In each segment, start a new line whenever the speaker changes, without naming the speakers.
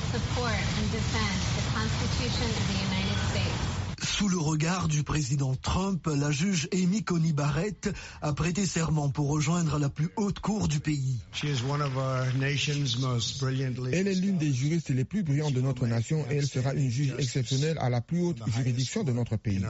Sous le regard du président Trump, la juge Amy Coney Barrett a prêté serment pour rejoindre la plus haute cour du pays.
Elle est l'une des juristes les plus brillantes de notre nation et elle sera une juge exceptionnelle à la plus haute juridiction de notre pays.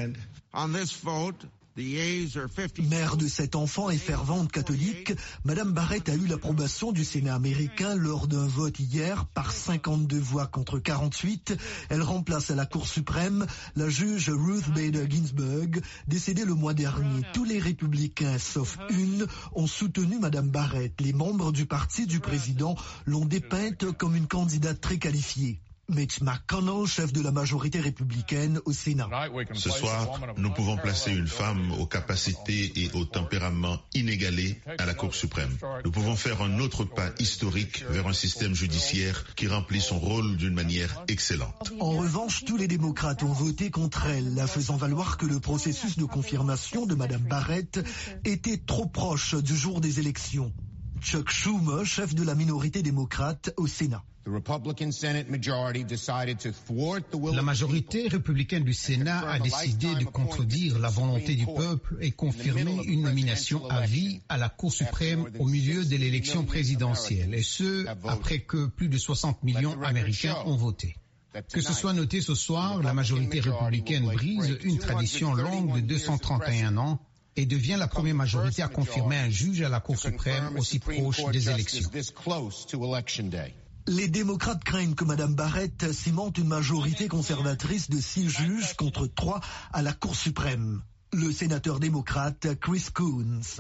Mère de 7 enfants et fervente catholique, Madame Barrett a eu l'approbation du Sénat américain lors d'un vote hier par 52 voix contre 48. Elle remplace à la Cour suprême la juge Ruth Bader Ginsburg, décédée le mois dernier. Tous les républicains, sauf une, ont soutenu Madame Barrett. Les membres du parti du président l'ont dépeinte comme une candidate très qualifiée. Mitch McConnell, chef de la majorité républicaine au Sénat.
Ce soir, nous pouvons placer une femme aux capacités et au tempérament inégalés à la Cour suprême. Nous pouvons faire un autre pas historique vers un système judiciaire qui remplit son rôle d'une manière excellente.
En revanche, tous les démocrates ont voté contre elle, la faisant valoir que le processus de confirmation de Madame Barrett était trop proche du jour des élections. Chuck Schumer, chef de la minorité démocrate au Sénat.
La majorité républicaine du Sénat a décidé de contredire la volonté du peuple et confirmer une nomination à vie à la Cour suprême au milieu de l'élection présidentielle, et ce, après que plus de 60 millions d'Américains ont voté. Que ce soit noté ce soir, la majorité républicaine brise une tradition longue de 231 ans et devient la première majorité à confirmer un juge à la Cour suprême aussi proche des élections.
Les démocrates craignent que Mme Barrett cimente une majorité conservatrice de 6 juges contre 3 à la Cour suprême. Le sénateur démocrate Chris Coons.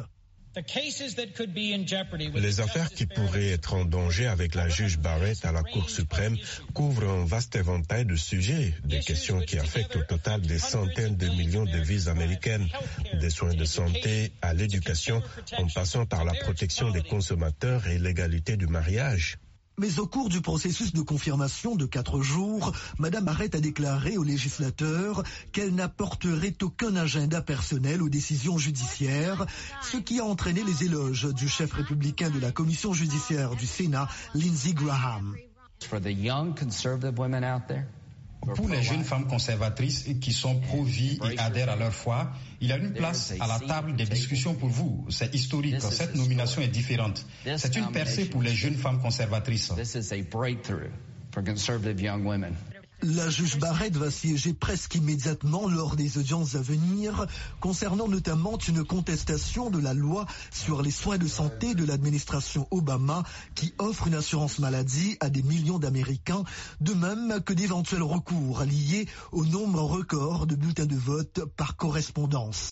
Les affaires qui pourraient être en danger avec la juge Barrett à la Cour suprême couvrent un vaste éventail de sujets, des questions qui affectent au total des centaines de millions de vies américaines, des soins de santé à l'éducation, en passant par la protection des consommateurs et l'égalité du mariage.
Mais au cours du processus de confirmation de 4 jours, Mme Barrett a déclaré aux législateurs qu'elle n'apporterait aucun agenda personnel aux décisions judiciaires, ce qui a entraîné les éloges du chef républicain de la commission judiciaire du Sénat, Lindsey Graham.
Pour les jeunes femmes conservatrices qui sont pro-vie et adhèrent à leur foi, il y a une place à la table des discussions pour vous. C'est historique. Cette nomination est différente. C'est une percée pour les jeunes femmes conservatrices.
La juge Barrett va siéger presque immédiatement lors des audiences à venir, concernant notamment une contestation de la loi sur les soins de santé de l'administration Obama qui offre une assurance maladie à des millions d'Américains, de même que d'éventuels recours liés au nombre record de bulletins de vote par correspondance.